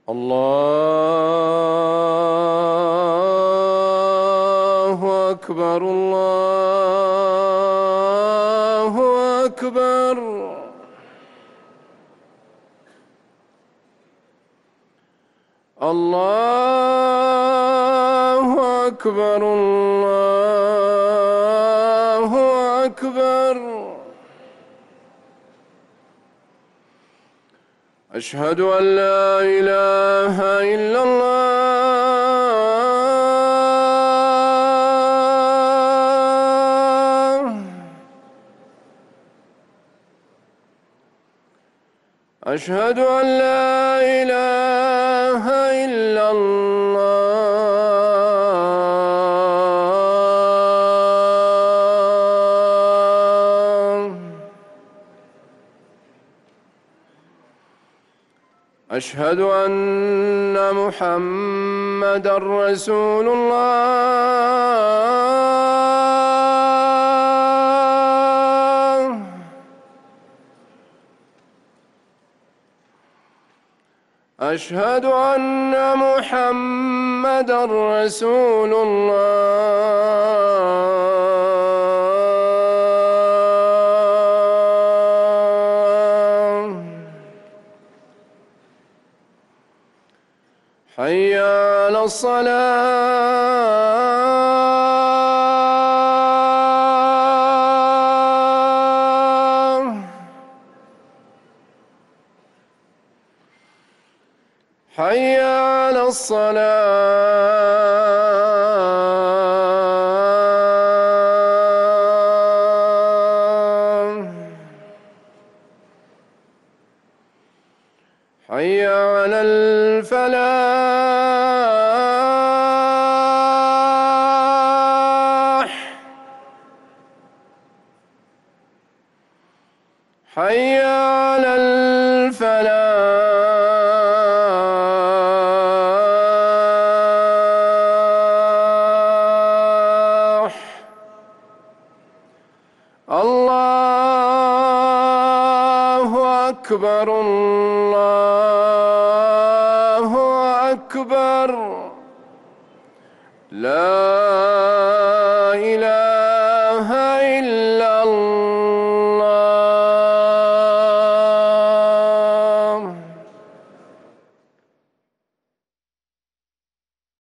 الله أكبر الله أكبر. الله أكبر الله أكبر. أشهد أن لا إله إلا الله. أشهد أن لا إله إلا الله. أشهد أن محمدًا رسول الله. أشهد أن محمدًا رسول الله. حي على الصلاة. حي على الصلاة. حي على الفلاح. حي على الفلاح. الله أكبر الله أكبر. لا